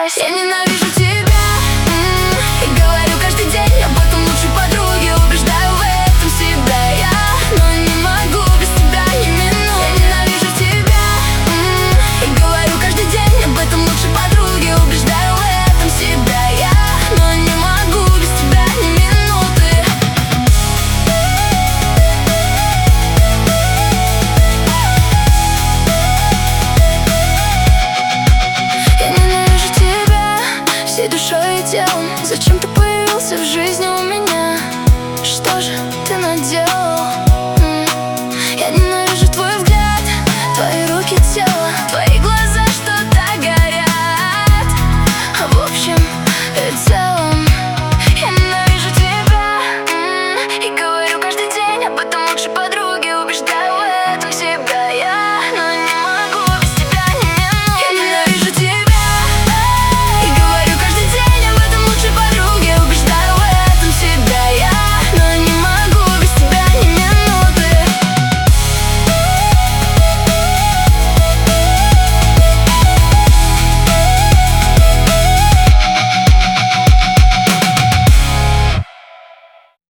счастье. Я ненавижу тебя, и говорю каждый день об этом лучшей подруге. Убеждаю в этом себя я, но не могу без тебя ни минуты. Я ненавижу тебя, и говорю каждый день об этом лучшей подруге. Убеждаю в этом себя я, но не могу без тебя ни минуты. Я ненавижу тебя всей душой и телом. Зачем ты появился в жизни?